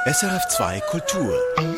SRF2 Kultur.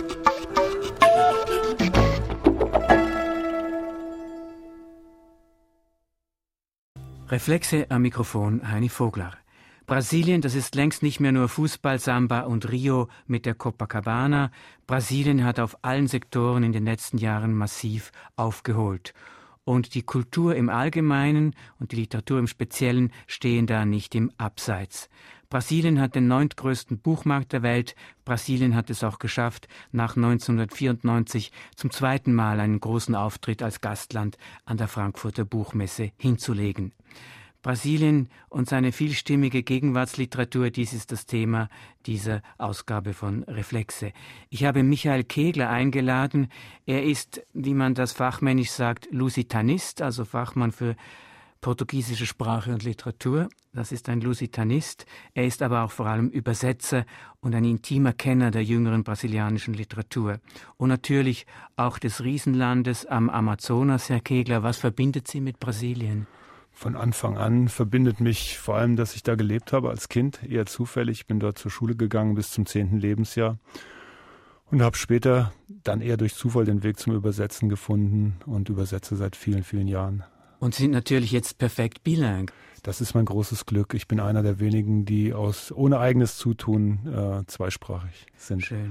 Reflexe am Mikrofon Heini Vogler. Brasilien, das ist längst nicht mehr nur Fußball, Samba und Rio mit der Copacabana. Brasilien hat auf allen Sektoren in den letzten Jahren massiv aufgeholt. Und die Kultur im Allgemeinen und die Literatur im Speziellen stehen da nicht im Abseits. Brasilien hat den 9. größten Buchmarkt der Welt. Brasilien hat es auch geschafft, nach 1994 zum zweiten Mal einen großen Auftritt als Gastland an der Frankfurter Buchmesse hinzulegen. Brasilien und seine vielstimmige Gegenwartsliteratur, dies ist das Thema dieser Ausgabe von Reflexe. Ich habe Michael Kegler eingeladen. Er ist, wie man das fachmännisch sagt, Lusitanist, also Fachmann für portugiesische Sprache und Literatur. Das ist ein Lusitanist. Er ist aber auch vor allem Übersetzer und ein intimer Kenner der jüngeren brasilianischen Literatur. Und natürlich auch des Riesenlandes am Amazonas. Herr Kegler, was verbindet Sie mit Brasilien? Von Anfang an verbindet mich vor allem, dass ich da gelebt habe als Kind, eher zufällig. Ich bin dort zur Schule gegangen bis zum 10. Lebensjahr und habe später dann eher durch Zufall den Weg zum Übersetzen gefunden und übersetze seit vielen, vielen Jahren. Und Sie sind natürlich jetzt perfekt bilingue. Das ist mein großes Glück. Ich bin einer der wenigen, die ohne eigenes Zutun zweisprachig sind. Schön.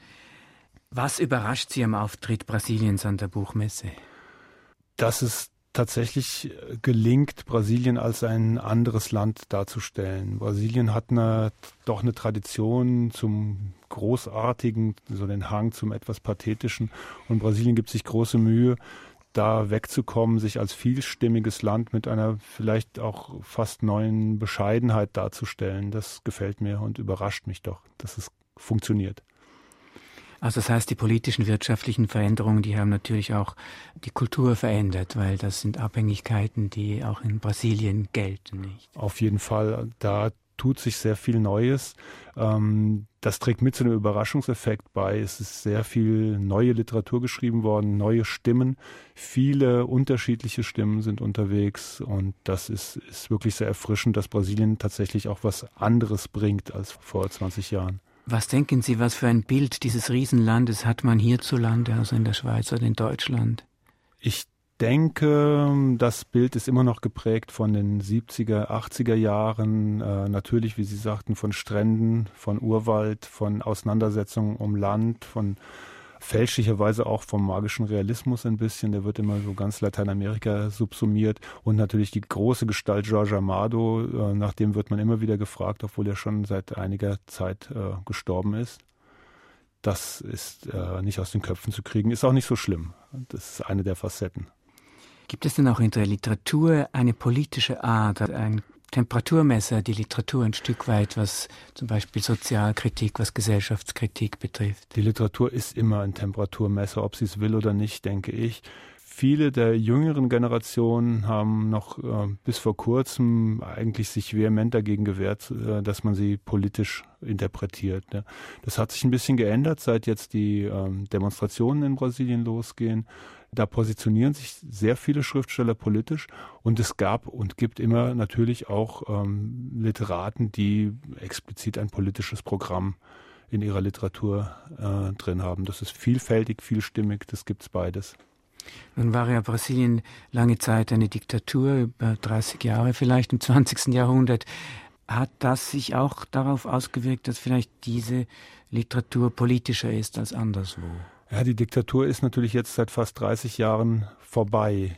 Was überrascht Sie am Auftritt Brasiliens an der Buchmesse? Dass es tatsächlich gelingt, Brasilien als ein anderes Land darzustellen. Brasilien hat doch eine Tradition zum Großartigen, so den Hang zum etwas Pathetischen. Und Brasilien gibt sich große Mühe, da wegzukommen, sich als vielstimmiges Land mit einer vielleicht auch fast neuen Bescheidenheit darzustellen. Das gefällt mir und überrascht mich doch, dass es funktioniert. Also das heißt, die politischen, wirtschaftlichen Veränderungen, die haben natürlich auch die Kultur verändert, weil das sind Abhängigkeiten, die auch in Brasilien gelten, nicht? Auf jeden Fall, da tut sich sehr viel Neues. Das trägt mit zu einem Überraschungseffekt bei. Es ist sehr viel neue Literatur geschrieben worden, neue Stimmen. Viele unterschiedliche Stimmen sind unterwegs und das ist wirklich sehr erfrischend, dass Brasilien tatsächlich auch was anderes bringt als vor 20 Jahren. Was denken Sie, was für ein Bild dieses Riesenlandes hat man hierzulande, also in der Schweiz oder in Deutschland? Ich denke, das Bild ist immer noch geprägt von den 70er, 80er Jahren. Natürlich, wie Sie sagten, von Stränden, von Urwald, von Auseinandersetzungen um Land, von fälschlicherweise auch vom magischen Realismus ein bisschen. Der wird immer so ganz Lateinamerika subsumiert. Und natürlich die große Gestalt Jorge Amado, nach dem wird man immer wieder gefragt, obwohl er schon seit einiger Zeit gestorben ist. Das ist nicht aus den Köpfen zu kriegen, ist auch nicht so schlimm. Das ist eine der Facetten. Gibt es denn auch in der Literatur eine politische Art, ein Temperaturmesser, die Literatur ein Stück weit, was zum Beispiel Sozialkritik, was Gesellschaftskritik betrifft? Die Literatur ist immer ein Temperaturmesser, ob sie es will oder nicht, denke ich. Viele der jüngeren Generationen haben noch bis vor kurzem eigentlich sich vehement dagegen gewehrt, dass man sie politisch interpretiert. Ne? Das hat sich ein bisschen geändert, seit jetzt die Demonstrationen in Brasilien losgehen. Da positionieren sich sehr viele Schriftsteller politisch und es gab und gibt immer natürlich auch Literaten, die explizit ein politisches Programm in ihrer Literatur drin haben. Das ist vielfältig, vielstimmig, das gibt's beides. Nun war ja Brasilien lange Zeit eine Diktatur, über 30 Jahre vielleicht im 20. Jahrhundert. Hat das sich auch darauf ausgewirkt, dass vielleicht diese Literatur politischer ist als anderswo? Ja, die Diktatur ist natürlich jetzt seit fast 30 Jahren vorbei.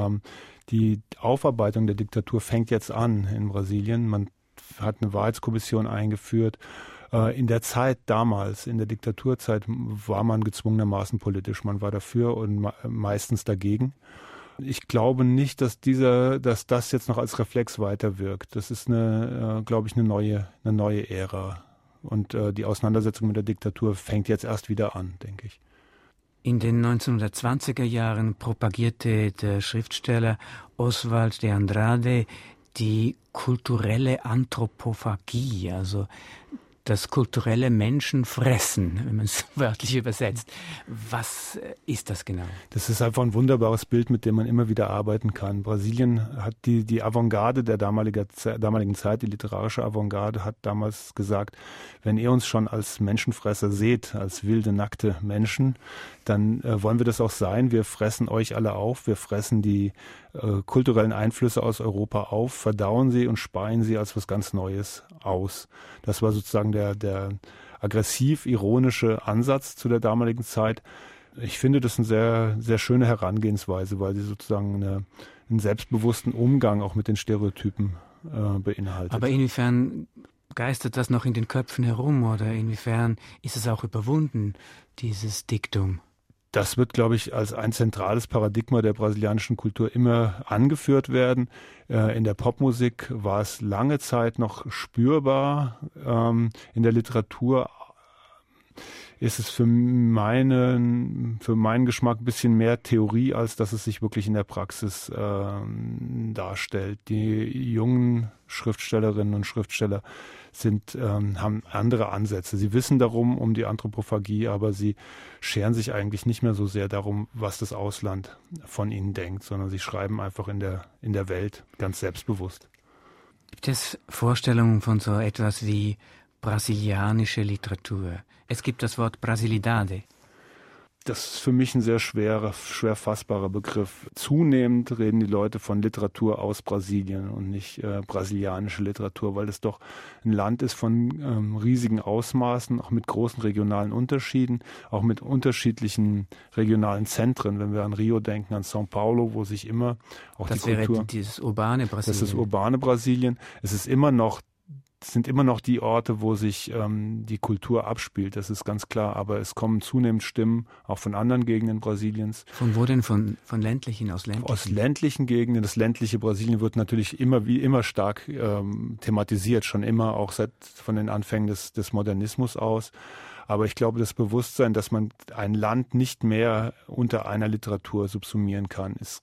Die Aufarbeitung der Diktatur fängt jetzt an in Brasilien. Man hat eine Wahrheitskommission eingeführt. In der Zeit damals, in der Diktaturzeit, war man gezwungenermaßen politisch. Man war dafür und meistens dagegen. Ich glaube nicht, dass das jetzt noch als Reflex weiterwirkt. Das ist glaube ich, eine neue Ära. Und die Auseinandersetzung mit der Diktatur fängt jetzt erst wieder an, denke ich. In den 1920er Jahren propagierte der Schriftsteller Oswald de Andrade die kulturelle Anthropophagie, also das kulturelle Menschenfressen, wenn man es wörtlich übersetzt. Was ist das genau? Das ist einfach ein wunderbares Bild, mit dem man immer wieder arbeiten kann. Brasilien hat die Avantgarde der damaligen Zeit, die literarische Avantgarde, hat damals gesagt, wenn ihr uns schon als Menschenfresser seht, als wilde, nackte Menschen, dann wollen wir das auch sein. Wir fressen euch alle auf, wir fressen die kulturellen Einflüsse aus Europa auf, verdauen sie und speien sie als was ganz Neues aus. Das war sozusagen der aggressiv-ironische Ansatz zu der damaligen Zeit. Ich finde das eine sehr, sehr schöne Herangehensweise, weil sie sozusagen einen selbstbewussten Umgang auch mit den Stereotypen beinhaltet. Aber inwiefern geistert das noch in den Köpfen herum oder inwiefern ist es auch überwunden, dieses Diktum? Das wird, glaube ich, als ein zentrales Paradigma der brasilianischen Kultur immer angeführt werden. In der Popmusik war es lange Zeit noch spürbar. In der Literatur ist es für meinen Geschmack ein bisschen mehr Theorie, als dass es sich wirklich in der Praxis darstellt. Die jungen Schriftstellerinnen und Schriftsteller haben andere Ansätze. Sie wissen um die Anthropophagie, aber sie scheren sich eigentlich nicht mehr so sehr darum, was das Ausland von ihnen denkt, sondern sie schreiben einfach in der Welt ganz selbstbewusst. Gibt es Vorstellungen von so etwas wie brasilianische Literatur? Es gibt das Wort Brasilidade. Das ist für mich ein sehr schwer fassbarer Begriff. Zunehmend reden die Leute von Literatur aus Brasilien und nicht brasilianische Literatur, weil es doch ein Land ist von riesigen Ausmaßen, auch mit großen regionalen Unterschieden, auch mit unterschiedlichen regionalen Zentren. Wenn wir an Rio denken, an São Paulo, wo sich immer auch das die Kultur... wäre dieses urbane Brasilien. Das ist das urbane Brasilien. Es sind immer noch die Orte, wo sich die Kultur abspielt, das ist ganz klar. Aber es kommen zunehmend Stimmen, auch von anderen Gegenden Brasiliens. Von wo denn? Von ländlichen, aus ländlichen? Aus ländlichen Gegenden. Das ländliche Brasilien wird natürlich immer stark thematisiert, schon immer, auch von den Anfängen des Modernismus aus. Aber ich glaube, das Bewusstsein, dass man ein Land nicht mehr unter einer Literatur subsumieren kann, ist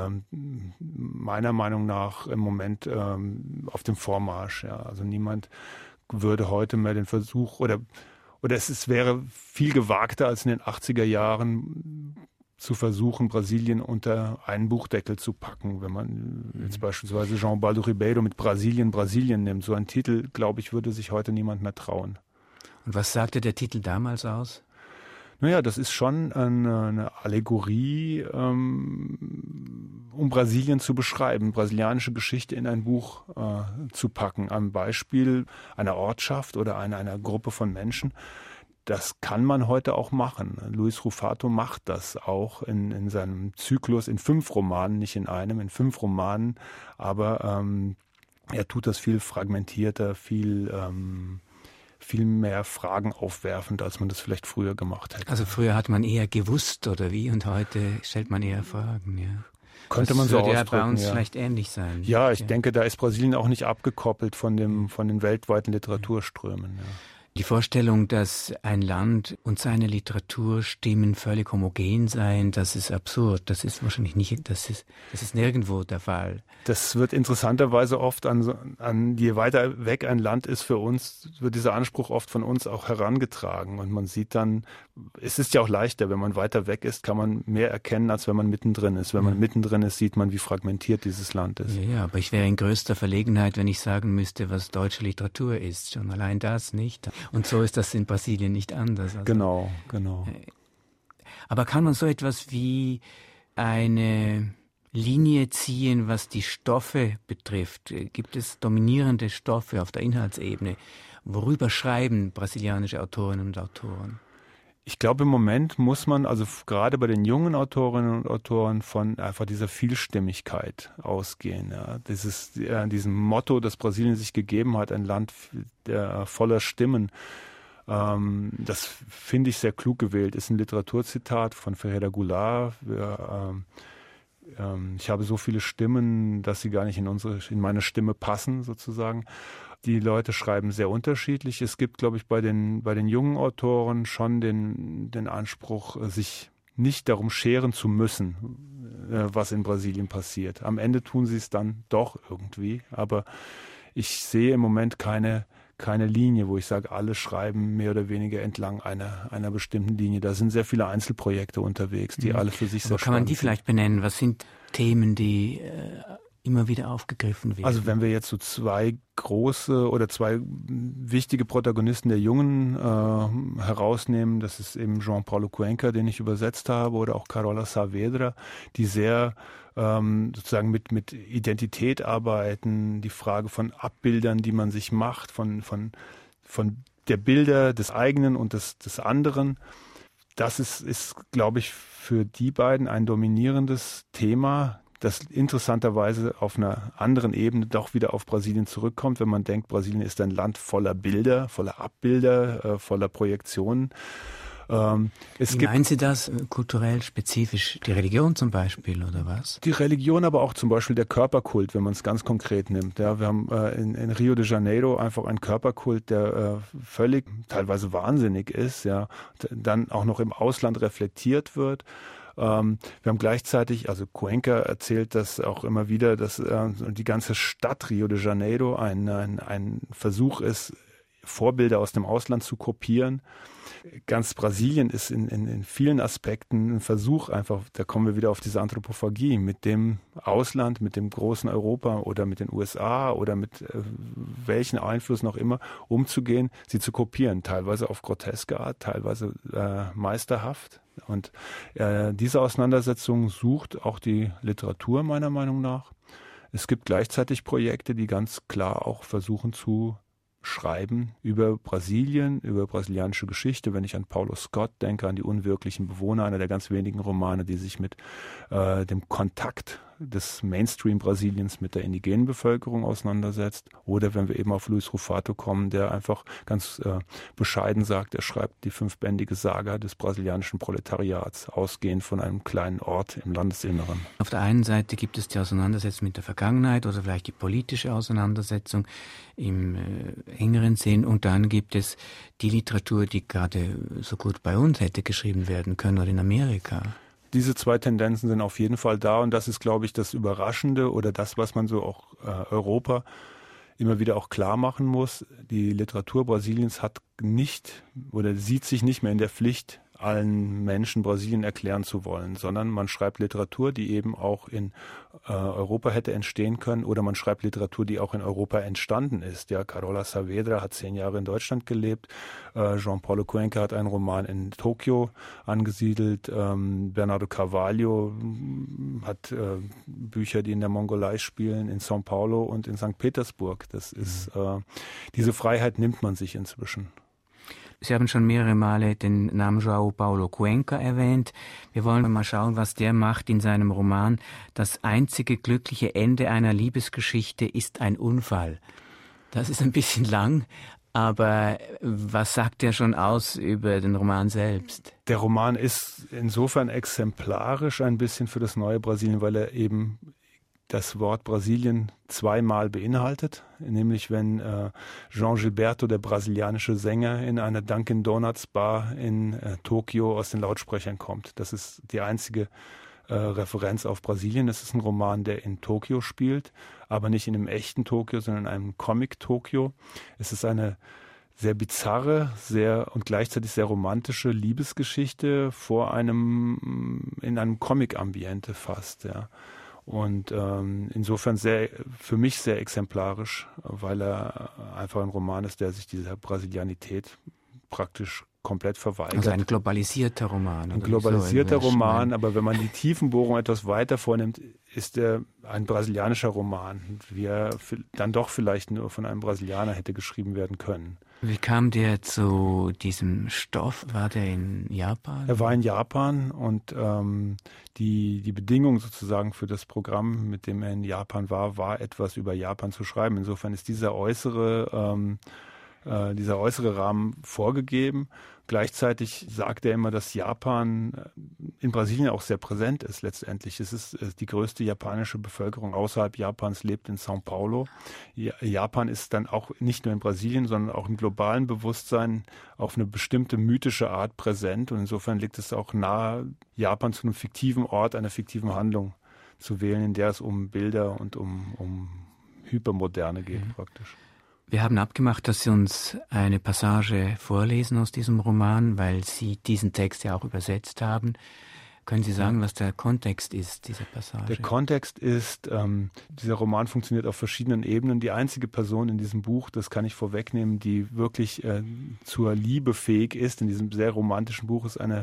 meiner Meinung nach im Moment auf dem Vormarsch. Ja. Also niemand würde heute mehr den Versuch oder es wäre viel gewagter als in den 80er Jahren zu versuchen, Brasilien unter einen Buchdeckel zu packen. Wenn man jetzt beispielsweise João Baldo Ribeiro mit Brasilien nimmt, so ein Titel, glaube ich, würde sich heute niemand mehr trauen. Und was sagte der Titel damals aus? Naja, das ist schon eine Allegorie, um Brasilien zu beschreiben, brasilianische Geschichte in ein Buch zu packen. Am Beispiel einer Ortschaft oder einer Gruppe von Menschen. Das kann man heute auch machen. Luis Rufato macht das auch in seinem Zyklus in 5 Romanen, nicht in einem, in 5 Romanen. Aber er tut das viel fragmentierter, viel mehr Fragen aufwerfend, als man das vielleicht früher gemacht hätte. Also früher hat man eher gewusst oder wie und heute stellt man eher Fragen, ja. Könnte man so ausdrücken. Das würde ja bei uns vielleicht ähnlich sein. Ja, ich denke, da ist Brasilien auch nicht abgekoppelt von den weltweiten Literaturströmen. Ja. Die Vorstellung, dass ein Land und seine Literaturstimmen völlig homogen seien, das ist absurd. Das ist wahrscheinlich nicht, das ist nirgendwo der Fall. Das wird interessanterweise oft je weiter weg ein Land ist für uns, wird dieser Anspruch oft von uns auch herangetragen. Und man sieht dann, es ist ja auch leichter, wenn man weiter weg ist, kann man mehr erkennen, als wenn man mittendrin ist. Wenn man mittendrin ist, sieht man, wie fragmentiert dieses Land ist. Ja, aber ich wäre in größter Verlegenheit, wenn ich sagen müsste, was deutsche Literatur ist. Schon allein das nicht. Und so ist das in Brasilien nicht anders. Also, genau. Aber kann man so etwas wie eine Linie ziehen, was die Stoffe betrifft? Gibt es dominierende Stoffe auf der Inhaltsebene? Worüber schreiben brasilianische Autorinnen und Autoren? Ich glaube, im Moment muss man, also gerade bei den jungen Autorinnen und Autoren, von einfach dieser Vielstimmigkeit ausgehen. Ja. Diesem Motto, das Brasilien sich gegeben hat, ein Land voller Stimmen. Das finde ich sehr klug gewählt. Ist ein Literaturzitat von Ferreira Goulart. Ich habe so viele Stimmen, dass sie gar nicht in meine Stimme passen, sozusagen. Die Leute schreiben sehr unterschiedlich. Es gibt, glaube ich, bei den jungen Autoren schon den Anspruch, sich nicht darum scheren zu müssen, was in Brasilien passiert. Am Ende tun sie es dann doch irgendwie. Aber ich sehe im Moment keine keine Linie, wo ich sage, alle schreiben mehr oder weniger entlang einer bestimmten Linie. Da sind sehr viele Einzelprojekte unterwegs, die alle für sich sehr spannend sind. Kann man die vielleicht benennen? Was sind Themen, die immer wieder aufgegriffen werden? Also wenn wir jetzt so zwei große oder zwei wichtige Protagonisten der Jungen herausnehmen, das ist eben João Paulo Cuenca, den ich übersetzt habe, oder auch Carola Saavedra, die sehr sozusagen mit Identität arbeiten, die Frage von Abbildern, die man sich macht, von der Bilder des eigenen und des anderen. Das ist, glaube ich, für die beiden ein dominierendes Thema, das interessanterweise auf einer anderen Ebene doch wieder auf Brasilien zurückkommt, wenn man denkt, Brasilien ist ein Land voller Bilder, voller Abbilder, voller Projektionen. Wie meinen Sie das kulturell spezifisch? Die Religion zum Beispiel, oder was? Die Religion, aber auch zum Beispiel der Körperkult, wenn man es ganz konkret nimmt. Ja, wir haben in Rio de Janeiro einfach einen Körperkult, der völlig, teilweise wahnsinnig ist, ja, dann auch noch im Ausland reflektiert wird. Wir haben gleichzeitig, also Cuenca erzählt das auch immer wieder, dass die ganze Stadt Rio de Janeiro ein Versuch ist, Vorbilder aus dem Ausland zu kopieren. Ganz Brasilien ist in vielen Aspekten ein Versuch einfach, da kommen wir wieder auf diese Anthropophagie, mit dem Ausland, mit dem großen Europa oder mit den USA oder mit welchen Einflüssen auch immer umzugehen, sie zu kopieren, teilweise auf groteske Art, teilweise meisterhaft. Und diese Auseinandersetzung sucht auch die Literatur meiner Meinung nach. Es gibt gleichzeitig Projekte, die ganz klar auch versuchen zu schreiben über Brasilien, über brasilianische Geschichte. Wenn ich an Paulo Scott denke, an die unwirklichen Bewohner, einer der ganz wenigen Romane, die sich mit dem Kontakt des Mainstream Brasiliens mit der indigenen Bevölkerung auseinandersetzt. Oder wenn wir eben auf Luis Rufato kommen, der einfach ganz bescheiden sagt, er schreibt die 5-bändige Saga des brasilianischen Proletariats, ausgehend von einem kleinen Ort im Landesinneren. Auf der einen Seite gibt es die Auseinandersetzung mit der Vergangenheit oder vielleicht die politische Auseinandersetzung im engeren Sinn, und dann gibt es die Literatur, die gerade so gut bei uns hätte geschrieben werden können oder in Amerika. Diese zwei Tendenzen sind auf jeden Fall da, und das ist, glaube ich, das Überraschende oder das, was man so auch Europa immer wieder auch klar machen muss. Die Literatur Brasiliens hat nicht oder sieht sich nicht mehr in der Pflicht, allen Menschen Brasilien erklären zu wollen, sondern man schreibt Literatur, die eben auch in Europa hätte entstehen können, oder man schreibt Literatur, die auch in Europa entstanden ist. Ja, Carola Saavedra hat 10 Jahre in Deutschland gelebt, João Paulo Cuenca hat einen Roman in Tokio angesiedelt, Bernardo Carvalho hat Bücher, die in der Mongolei spielen, in São Paulo und in St. Petersburg. Das ist diese Freiheit nimmt man sich inzwischen. Sie haben schon mehrere Male den Namen João Paulo Cuenca erwähnt. Wir wollen mal schauen, was der macht in seinem Roman. Das einzige glückliche Ende einer Liebesgeschichte ist ein Unfall. Das ist ein bisschen lang, aber was sagt der schon aus über den Roman selbst? Der Roman ist insofern exemplarisch ein bisschen für das neue Brasilien, weil er eben das Wort Brasilien zweimal beinhaltet, nämlich wenn João Gilberto, der brasilianische Sänger, in einer Dunkin' Donuts Bar in Tokio aus den Lautsprechern kommt. Das ist die einzige Referenz auf Brasilien. Es ist ein Roman, der in Tokio spielt, aber nicht in einem echten Tokio, sondern in einem Comic-Tokio. Es ist eine sehr bizarre, und gleichzeitig sehr romantische Liebesgeschichte in einem Comic-Ambiente fast, ja. Und insofern für mich sehr exemplarisch, weil er einfach ein Roman ist, der sich dieser Brasilianität praktisch komplett verweigert. Also ein globalisierter Roman. Ein globalisierter Roman, aber wenn man die Tiefenbohrung etwas weiter vornimmt, ist er ein brasilianischer Roman, wie er dann doch vielleicht nur von einem Brasilianer hätte geschrieben werden können. Wie kam der zu diesem Stoff? War der in Japan? Er war in Japan, und die Bedingung sozusagen für das Programm, mit dem er in Japan war etwas über Japan zu schreiben. Insofern ist dieser äußere Rahmen vorgegeben. Gleichzeitig sagt er immer, dass Japan in Brasilien auch sehr präsent ist letztendlich. Es ist die größte japanische Bevölkerung außerhalb Japans lebt in São Paulo. Japan ist dann auch nicht nur in Brasilien, sondern auch im globalen Bewusstsein auf eine bestimmte mythische Art präsent. Und insofern liegt es auch nahe, Japan zu einem fiktiven Ort, einer fiktiven Handlung zu wählen, in der es um Bilder und um Hypermoderne geht praktisch. Wir haben abgemacht, dass Sie uns eine Passage vorlesen aus diesem Roman, weil Sie diesen Text ja auch übersetzt haben. Können Sie sagen, was der Kontext ist, dieser Passage? Der Kontext ist, dieser Roman funktioniert auf verschiedenen Ebenen. Die einzige Person in diesem Buch, das kann ich vorwegnehmen, die wirklich zur Liebe fähig ist, in diesem sehr romantischen Buch, ist eine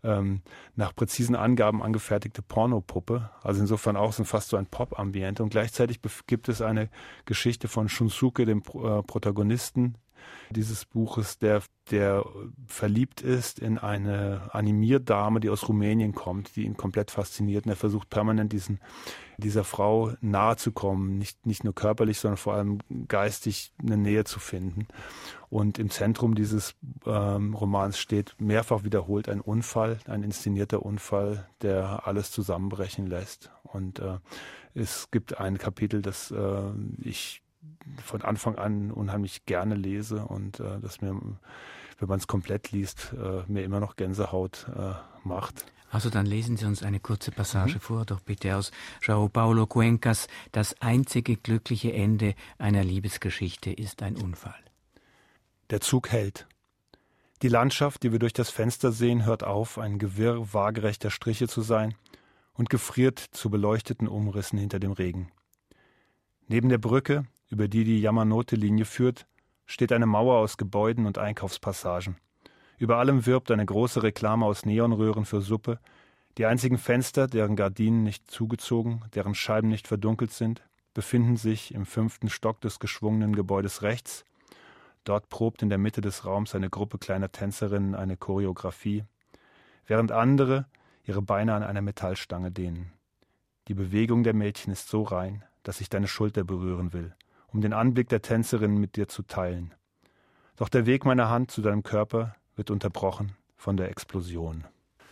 nach präzisen Angaben angefertigte Pornopuppe. Also insofern auch fast so ein Pop-Ambiente. Und gleichzeitig gibt es eine Geschichte von Shunsuke, dem Protagonisten dieses Buches, der verliebt ist in eine Animierdame, die aus Rumänien kommt, die ihn komplett fasziniert. Und er versucht permanent dieser Frau nahe zu kommen, nicht nur körperlich, sondern vor allem geistig eine Nähe zu finden. Und im Zentrum dieses Romans steht mehrfach wiederholt ein Unfall, ein inszenierter Unfall, der alles zusammenbrechen lässt. Und es gibt ein Kapitel, das ich von Anfang an unheimlich gerne lese und das mir, wenn man es komplett liest, mir immer noch Gänsehaut macht. Also dann lesen Sie uns eine kurze Passage vor, doch bitte aus João Paulo Cuencas. Das einzige glückliche Ende einer Liebesgeschichte ist ein Unfall. Der Zug hält. Die Landschaft, die wir durch das Fenster sehen, hört auf, ein Gewirr waagerechter Striche zu sein und gefriert zu beleuchteten Umrissen hinter dem Regen. Neben der Brücke, über die Yamanote-Linie führt, steht eine Mauer aus Gebäuden und Einkaufspassagen. Über allem wirbt eine große Reklame aus Neonröhren für Suppe. Die einzigen Fenster, deren Gardinen nicht zugezogen, deren Scheiben nicht verdunkelt sind, befinden sich im 5. Stock des geschwungenen Gebäudes rechts. Dort probt in der Mitte des Raums eine Gruppe kleiner Tänzerinnen eine Choreografie, während andere ihre Beine an einer Metallstange dehnen. Die Bewegung der Mädchen ist so rein, dass ich deine Schulter berühren will, um den Anblick der Tänzerinnen mit dir zu teilen. Doch der Weg meiner Hand zu deinem Körper wird unterbrochen von der Explosion.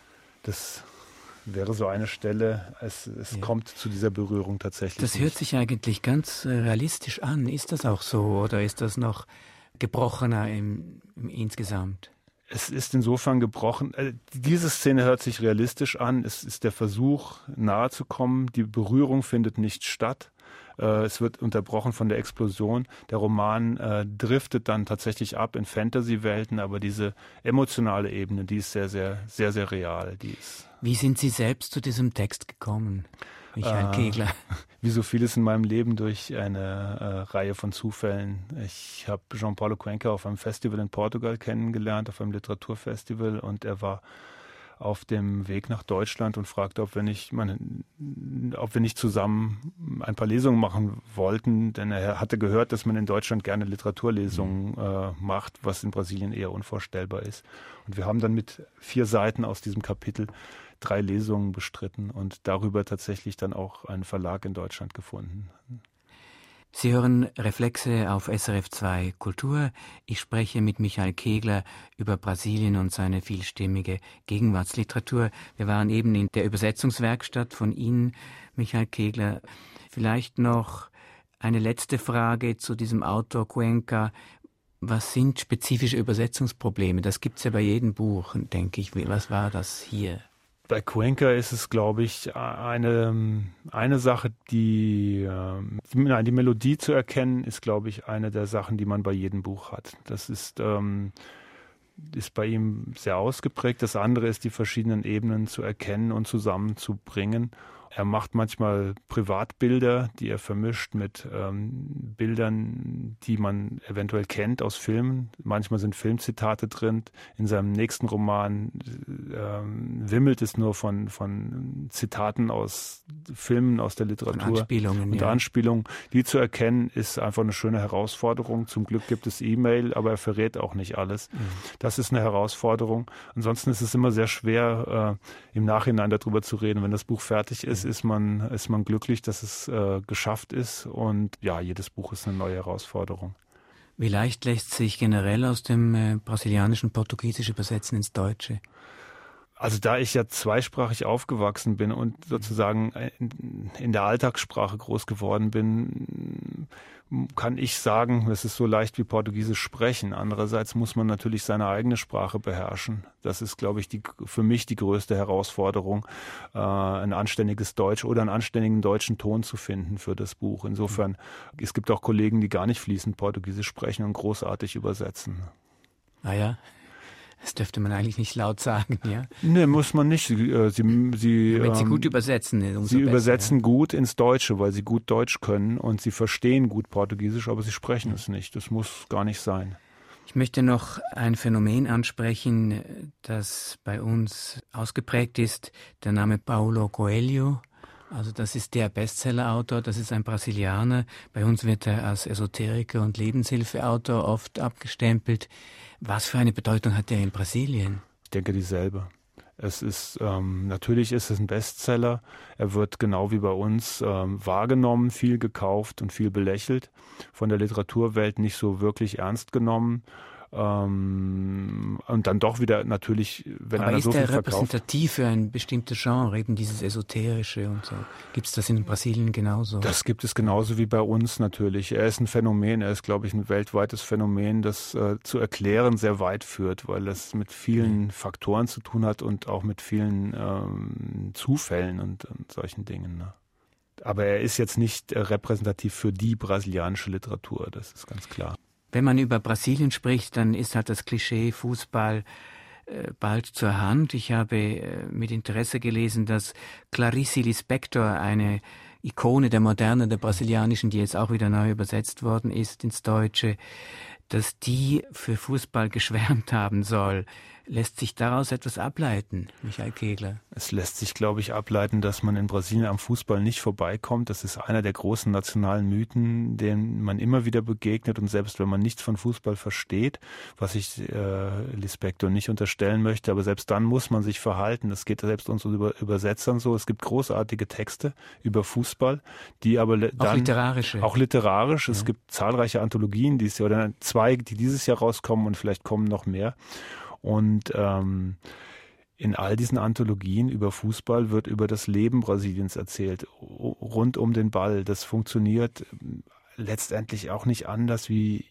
Das wäre so eine Stelle, es kommt zu dieser Berührung tatsächlich. Das hört sich eigentlich ganz realistisch an. Ist das auch so oder ist das noch gebrochener im insgesamt? Es ist insofern gebrochen. Diese Szene hört sich realistisch an. Es ist der Versuch, nahe zu kommen. Die Berührung findet nicht statt. Es wird unterbrochen von der Explosion. Der Roman driftet dann tatsächlich ab in Fantasy-Welten, aber diese emotionale Ebene, die ist sehr, sehr, sehr, sehr real. Wie sind Sie selbst zu diesem Text gekommen, Michael Kegler? Wie so vieles in meinem Leben durch eine Reihe von Zufällen. Ich habe João Paulo Cuenca auf einem Festival in Portugal kennengelernt, auf einem Literaturfestival, und er war auf dem Weg nach Deutschland und fragte, ob wir nicht zusammen ein paar Lesungen machen wollten, denn er hatte gehört, dass man in Deutschland gerne Literaturlesungen macht, was in Brasilien eher unvorstellbar ist. Und wir haben dann mit 4 Seiten aus diesem Kapitel 3 Lesungen bestritten und darüber tatsächlich dann auch einen Verlag in Deutschland gefunden. Sie hören Reflexe auf SRF 2 Kultur. Ich spreche mit Michael Kegler über Brasilien und seine vielstimmige Gegenwartsliteratur. Wir waren eben in der Übersetzungswerkstatt von Ihnen, Michael Kegler. Vielleicht noch eine letzte Frage zu diesem Autor Cuenca. Was sind spezifische Übersetzungsprobleme? Das gibt es ja bei jedem Buch, denke ich. Was war das hier? Bei Cuenca ist es, glaube ich, eine Sache, die Melodie zu erkennen, ist, glaube ich, eine der Sachen, die man bei jedem Buch hat. Das ist bei ihm sehr ausgeprägt. Das andere ist, die verschiedenen Ebenen zu erkennen und zusammenzubringen. Er macht manchmal Privatbilder, die er vermischt mit Bildern, die man eventuell kennt aus Filmen. Manchmal sind Filmzitate drin. In seinem nächsten Roman wimmelt es nur von Zitaten aus Filmen, aus der Literatur. Anspielungen, Anspielungen. Die zu erkennen, ist einfach eine schöne Herausforderung. Zum Glück gibt es E-Mail, aber er verrät auch nicht alles. Das ist eine Herausforderung. Ansonsten ist es immer sehr schwer, im Nachhinein darüber zu reden. Wenn das Buch fertig ist, ist man glücklich, dass es geschafft ist, und ja, jedes Buch ist eine neue Herausforderung. Wie leicht lässt sich generell aus dem Brasilianischen Portugiesisch übersetzen ins Deutsche? Also da ich ja zweisprachig aufgewachsen bin und sozusagen in der Alltagssprache groß geworden bin, kann ich sagen, es ist so leicht wie Portugiesisch sprechen. Andererseits muss man natürlich seine eigene Sprache beherrschen. Das ist, glaube ich, für mich die größte Herausforderung, ein anständiges Deutsch oder einen anständigen deutschen Ton zu finden für das Buch. Insofern, es gibt auch Kollegen, die gar nicht fließend Portugiesisch sprechen und großartig übersetzen. Ah ja. Das dürfte man eigentlich nicht laut sagen, ja? Nee, muss man nicht. Wenn sie gut übersetzen, umso sie besser, übersetzen ja. gut ins Deutsche, weil sie gut Deutsch können und sie verstehen gut Portugiesisch, aber sie sprechen es nicht. Das muss gar nicht sein. Ich möchte noch ein Phänomen ansprechen, das bei uns ausgeprägt ist, der Name Paulo Coelho. Also das ist der Bestsellerautor, das ist ein Brasilianer. Bei uns wird er als Esoteriker und Lebenshilfeautor oft abgestempelt. Was für eine Bedeutung hat er in Brasilien? Ich denke dieselbe. Natürlich ist es ein Bestseller. Er wird genau wie bei uns wahrgenommen, viel gekauft und viel belächelt. Von der Literaturwelt nicht so wirklich ernst genommen. Und dann doch wieder natürlich, wenn aber einer so viel verkauft. Aber ist er repräsentativ für ein bestimmtes Genre, eben dieses Esoterische und so? Gibt es das in Brasilien genauso? Das gibt es genauso wie bei uns natürlich. Er ist ein Phänomen, er ist, glaube ich, ein weltweites Phänomen, das zu erklären sehr weit führt, weil es mit vielen Faktoren zu tun hat und auch mit vielen Zufällen und solchen Dingen. Ne? Aber er ist jetzt nicht repräsentativ für die brasilianische Literatur, das ist ganz klar. Wenn man über Brasilien spricht, dann ist halt das Klischee Fußball bald zur Hand. Ich habe mit Interesse gelesen, dass Clarice Lispector, eine Ikone der Moderne, der brasilianischen, die jetzt auch wieder neu übersetzt worden ist ins Deutsche, dass die für Fußball geschwärmt haben soll. Lässt sich daraus etwas ableiten, Michael Kegler? Es lässt sich, glaube ich, ableiten, dass man in Brasilien am Fußball nicht vorbeikommt. Das ist einer der großen nationalen Mythen, denen man immer wieder begegnet. Und selbst wenn man nichts von Fußball versteht, was ich Lispector nicht unterstellen möchte, aber selbst dann muss man sich verhalten. Das geht selbst uns Übersetzern so. Es gibt großartige Texte über Fußball, die aber dann... Auch literarisch. Ja. Es gibt zahlreiche Anthologien dieses Jahr, oder 2, die dieses Jahr rauskommen und vielleicht kommen noch mehr. Und in all diesen Anthologien über Fußball wird über das Leben Brasiliens erzählt, rund um den Ball. Das funktioniert letztendlich auch nicht anders wie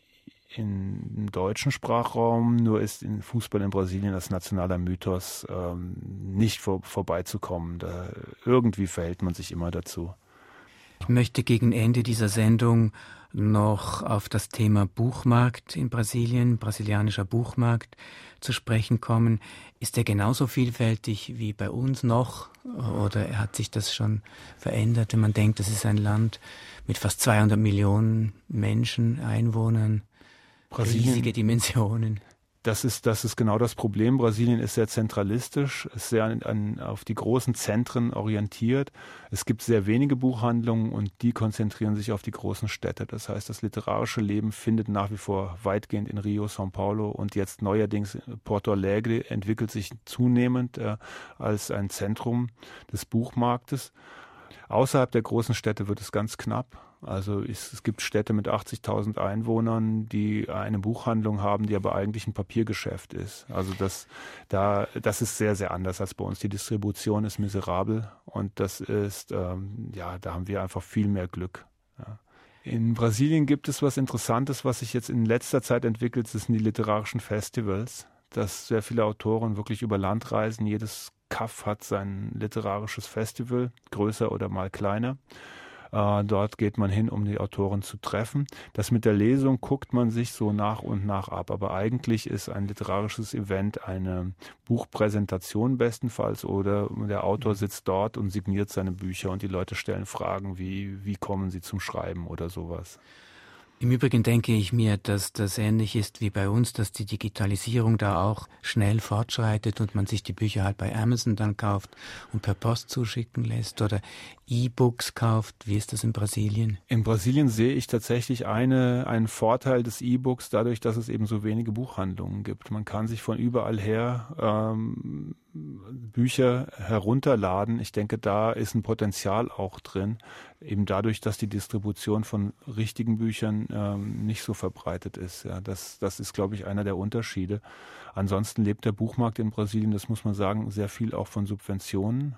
im deutschen Sprachraum, nur ist in Fußball in Brasilien als nationaler Mythos nicht vorbeizukommen. Irgendwie verhält man sich immer dazu. Ich möchte gegen Ende dieser Sendung noch auf das Thema Buchmarkt in Brasilien, brasilianischer Buchmarkt, zu sprechen kommen. Ist der genauso vielfältig wie bei uns noch oder hat sich das schon verändert, wenn man denkt, das ist ein Land mit fast 200 Millionen Menschen, Einwohnern, riesige Dimensionen? Das ist genau das Problem. Brasilien ist sehr zentralistisch, ist sehr auf die großen Zentren orientiert. Es gibt sehr wenige Buchhandlungen und die konzentrieren sich auf die großen Städte. Das heißt, das literarische Leben findet nach wie vor weitgehend in Rio, São Paulo und jetzt neuerdings Porto Alegre entwickelt sich zunehmend als ein Zentrum des Buchmarktes. Außerhalb der großen Städte wird es ganz knapp. Also es gibt Städte mit 80.000 Einwohnern, die eine Buchhandlung haben, die aber eigentlich ein Papiergeschäft ist. Also das ist sehr, sehr anders als bei uns. Die Distribution ist miserabel und das ist, da haben wir einfach viel mehr Glück. Ja. In Brasilien gibt es was Interessantes, was sich jetzt in letzter Zeit entwickelt, das sind die literarischen Festivals, dass sehr viele Autoren wirklich über Land reisen. Jedes Kaff hat sein literarisches Festival, größer oder mal kleiner. Dort geht man hin, um die Autoren zu treffen. Das mit der Lesung guckt man sich so nach und nach ab. Aber eigentlich ist ein literarisches Event eine Buchpräsentation bestenfalls oder der Autor sitzt dort und signiert seine Bücher und die Leute stellen Fragen wie kommen sie zum Schreiben oder sowas. Im Übrigen denke ich mir, dass das ähnlich ist wie bei uns, dass die Digitalisierung da auch schnell fortschreitet und man sich die Bücher halt bei Amazon dann kauft und per Post zuschicken lässt oder E-Books kauft. Wie ist das in Brasilien? In Brasilien sehe ich tatsächlich einen Vorteil des E-Books dadurch, dass es eben so wenige Buchhandlungen gibt. Man kann sich von überall her Bücher herunterladen. Ich denke, da ist ein Potenzial auch drin, eben dadurch, dass die Distribution von richtigen Büchern nicht so verbreitet ist. Ja, das ist, glaube ich, einer der Unterschiede. Ansonsten lebt der Buchmarkt in Brasilien, das muss man sagen, sehr viel auch von Subventionen.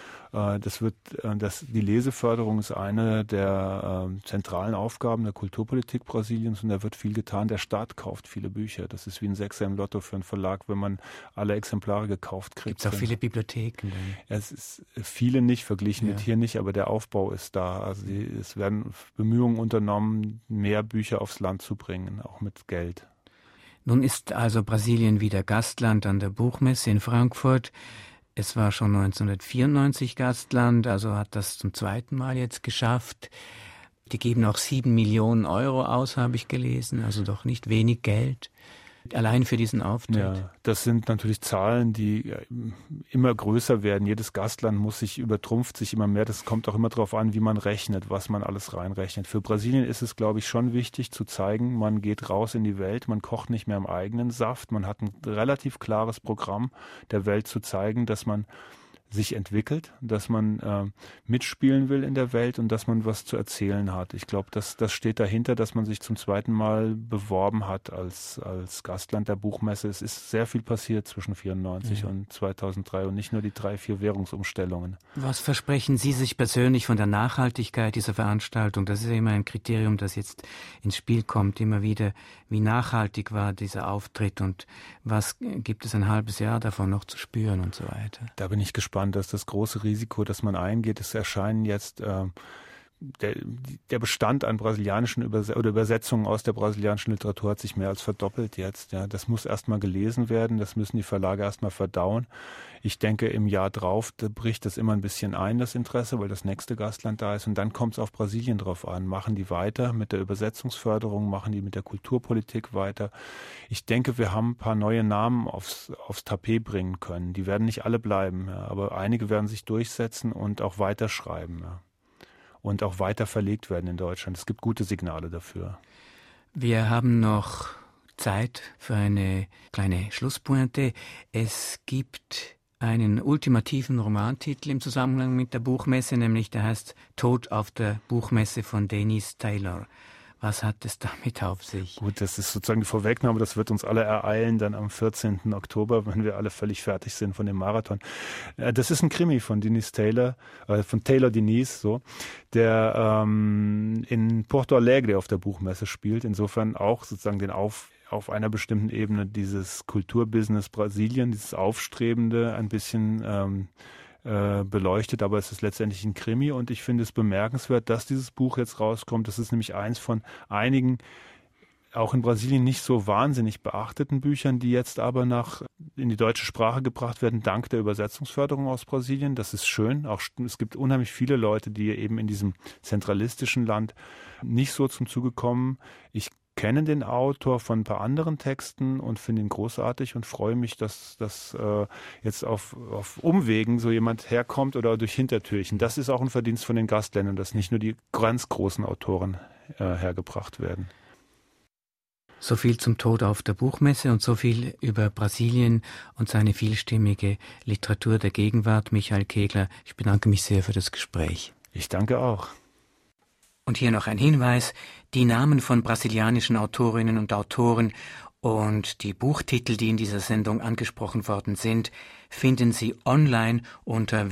Die Leseförderung ist eine der zentralen Aufgaben der Kulturpolitik Brasiliens und da wird viel getan. Der Staat kauft viele Bücher. Das ist wie ein Sechser im Lotto für einen Verlag, wenn man alle Exemplare gekauft kriegt. Gibt es auch viele Bibliotheken? Es ist viele nicht, verglichen mit hier nicht, aber der Aufbau ist da. Also es werden Bemühungen unternommen, mehr Bücher aufs Land zu bringen, auch mit Geld. Nun ist also Brasilien wieder Gastland an der Buchmesse in Frankfurt. Es war schon 1994 Gastland, also hat das zum zweiten Mal jetzt geschafft. Die geben auch 7 Millionen Euro aus, habe ich gelesen, also doch nicht wenig Geld. Allein für diesen Auftritt. Ja, das sind natürlich Zahlen, die immer größer werden. Jedes Gastland übertrumpft sich immer mehr. Das kommt auch immer darauf an, wie man rechnet, was man alles reinrechnet. Für Brasilien ist es, glaube ich, schon wichtig zu zeigen, man geht raus in die Welt, man kocht nicht mehr im eigenen Saft. Man hat ein relativ klares Programm der Welt zu zeigen, dass man sich entwickelt, dass man mitspielen will in der Welt und dass man was zu erzählen hat. Ich glaube, das steht dahinter, dass man sich zum zweiten Mal beworben hat als Gastland der Buchmesse. Es ist sehr viel passiert zwischen 1994 und 2003 und nicht nur die 3-4 Währungsumstellungen. Was versprechen Sie sich persönlich von der Nachhaltigkeit dieser Veranstaltung? Das ist ja immer ein Kriterium, das jetzt ins Spiel kommt, immer wieder. Wie nachhaltig war dieser Auftritt und was gibt es ein halbes Jahr davon noch zu spüren und so weiter? Da bin ich gespannt. Das ist das große Risiko, das man eingeht. Es erscheinen jetzt der Bestand an brasilianischen Übersetzungen aus der brasilianischen Literatur hat sich mehr als verdoppelt jetzt. Ja, das muss erstmal gelesen werden, das müssen die Verlage erstmal verdauen. Ich denke, im Jahr drauf bricht das immer ein bisschen ein, das Interesse, weil das nächste Gastland da ist. Und dann kommt es auf Brasilien drauf an. Machen die weiter mit der Übersetzungsförderung, machen die mit der Kulturpolitik weiter. Ich denke, wir haben ein paar neue Namen aufs Tapet bringen können. Die werden nicht alle bleiben, ja, aber einige werden sich durchsetzen und auch weiterschreiben. Ja. Und auch weiter verlegt werden in Deutschland. Es gibt gute Signale dafür. Wir haben noch Zeit für eine kleine Schlusspointe. Es gibt einen ultimativen Romantitel im Zusammenhang mit der Buchmesse, nämlich der heißt Tod auf der Buchmesse von Dennis Taylor. Was hat es damit auf sich? Gut, das ist sozusagen die Vorwegnahme, das wird uns alle ereilen, dann am 14. Oktober, wenn wir alle völlig fertig sind von dem Marathon. Das ist ein Krimi von Dennis Taylor, von Taylor Diniz, so, der in Porto Alegre auf der Buchmesse spielt. Insofern auch sozusagen auf einer bestimmten Ebene dieses Kulturbusiness Brasilien, dieses Aufstrebende ein bisschen beleuchtet, aber es ist letztendlich ein Krimi und ich finde es bemerkenswert, dass dieses Buch jetzt rauskommt. Das ist nämlich eins von einigen, auch in Brasilien nicht so wahnsinnig beachteten Büchern, die jetzt aber in die deutsche Sprache gebracht werden, dank der Übersetzungsförderung aus Brasilien. Das ist schön. Auch es gibt unheimlich viele Leute, die eben in diesem zentralistischen Land nicht so zum Zuge kommen. Ich kenne den Autor von ein paar anderen Texten und finde ihn großartig und freue mich, dass jetzt auf Umwegen so jemand herkommt oder durch Hintertürchen. Das ist auch ein Verdienst von den Gastländern, dass nicht nur die ganz großen Autoren hergebracht werden. So viel zum Tod auf der Buchmesse und so viel über Brasilien und seine vielstimmige Literatur der Gegenwart. Michael Kegler, ich bedanke mich sehr für das Gespräch. Ich danke auch. Und hier noch ein Hinweis, die Namen von brasilianischen Autorinnen und Autoren und die Buchtitel, die in dieser Sendung angesprochen worden sind, finden Sie online unter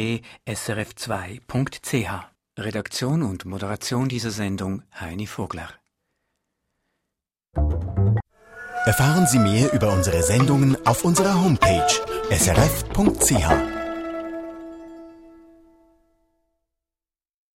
www.srf2.ch. Redaktion und Moderation dieser Sendung Heini Vogler. Erfahren Sie mehr über unsere Sendungen auf unserer Homepage srf.ch.